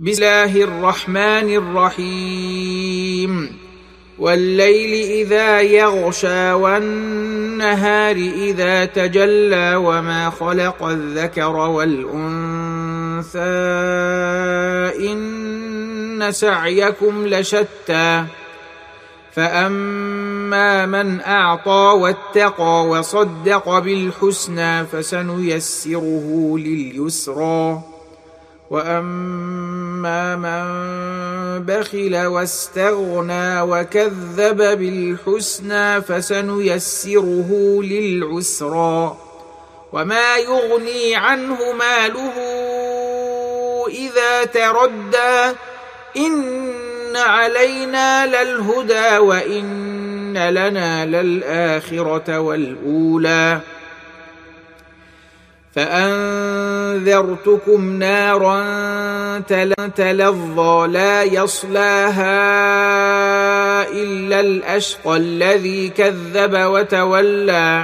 بسم الله الرحمن الرحيم والليل إذا يغشى والنهار إذا تجلى وما خلق الذكر والأنثى إن سعيكم لشتى فأما من أعطى واتقى وصدق بالحسنى فسنيسره لليسرى وأما من بخل واستغنى وكذب بالحسنى فسنيسره للعسرى وما يغني عنه ماله إذا تردى إن علينا للهدى وإن لنا للآخرة والأولى فأنذرتكم نارا تلظى لا يصلاها إلا الأشقى الذي كذب وتولى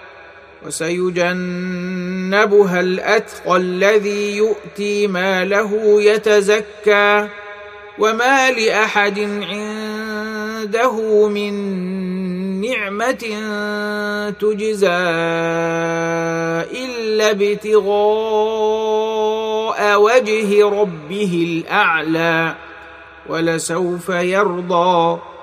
وسيجنبها الأتقى الذي يؤتي ماله يتزكى وما لأحد عنده من نعمة تجزى إلا ابتغاء وجه ربه الأعلى ولسوف يرضى